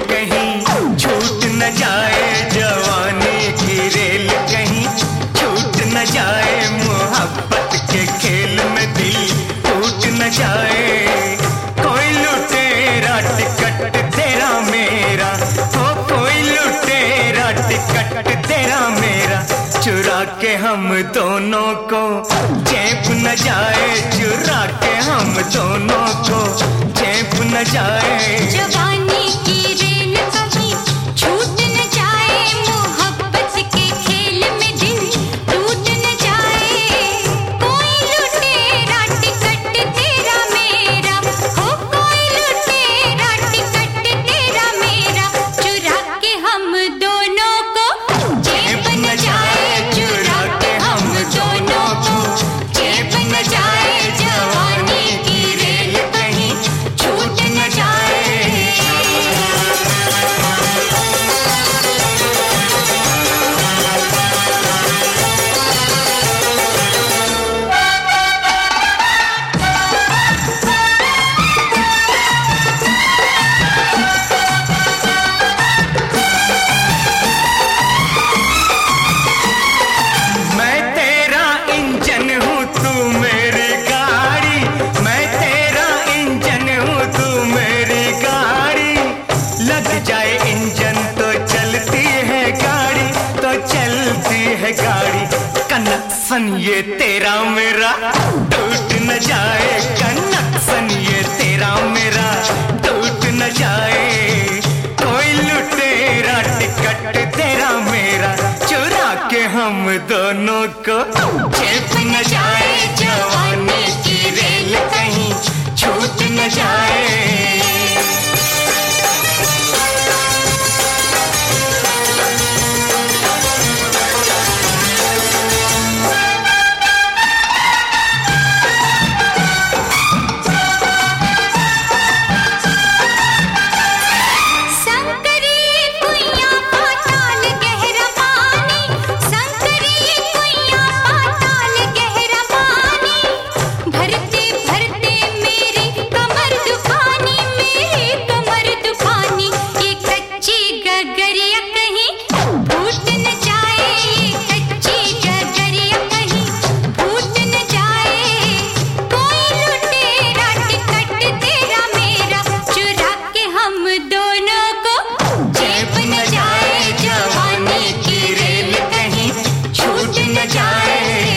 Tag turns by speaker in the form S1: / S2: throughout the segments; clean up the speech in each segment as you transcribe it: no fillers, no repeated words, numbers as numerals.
S1: कहीं छूट न जाए, जवानी की रेल कहीं छूट न जाए, मोहब्बत के खेल में दिल टूट न जाए। कोई लुटेरा टिकट तेरा मेरा, हो कोई लुटेरा टिकट तेरा मेरा, चुरा के हम दोनों को चैप न जाए, चुरा के हम दोनों को चैप न जाए।
S2: जवानी की रेल कहीं छूट न जाए, मोहब्बत के खेल में दिल टूट न जाए। कोई लुटेरा टिकट तेरा मेरा, हो कोई लुटेरा टिकट तेरा मेरा, चुरा के हम दोनों को चैप न जाए, चुरा के हम दोनों को चैप न जाए। जवानी की रेल कहीं छूट न जाए।
S1: मैं तेरा इंजन हूँ तू मेरी गाड़ी, मैं तेरा इंजन हूँ तू मेरी गाड़ी, लग जाए इंजन तो चलती है गाड़ी, तो चलती है गाड़ी। कनेक्शन ये तेरा मेरा टूट न जाए, कनेक्शन ये तेरा मेरा टूट न जाए। कोई लुटेरा टिकट तेरा मेरा, चुरा के हम दोनों को चैप न जाए, जवानी की रेल कहीं छूट न जाए।
S2: संकरी कुइयां पाताल गहरा पानी, संकरी कुइयां पाताल गहरा पानी, भरते भरते मेरी कमर दुखानी, मेरी कमर दुखानी। ये कच्ची गगरिया कहीं फूट न जाए, ये कच्ची गगरिया कहीं फूट न जाए। कोई लुटेरा टिकट तेरा मेरा, चुरा के हम दोनों को चैप न जाए, जवानी की रेल कहीं छूट न जाए।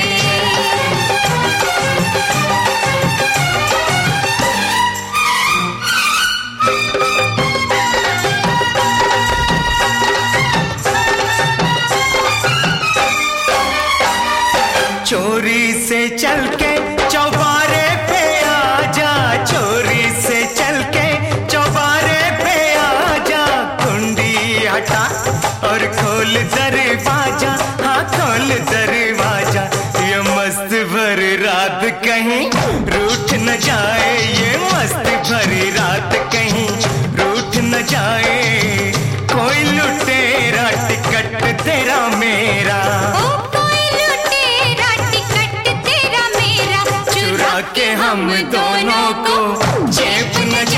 S1: चोरी से चल के चौबारे पे आजा, चोरी से चल के चौबारे पे आजा, कुंडी हटा और खोल दरवाजा, हाँ खोल दरवाजा। ये मस्त भरी रात कहीं रूठ न जाए, ये मस्त भरी रात कहीं रूठ न जाए। कोई लुटेरा टिकट तेरा मेरा,
S2: ओ कोई लुटेरा टिकट तेरा मेरा,
S1: चुरा के हम दोनों को चैप न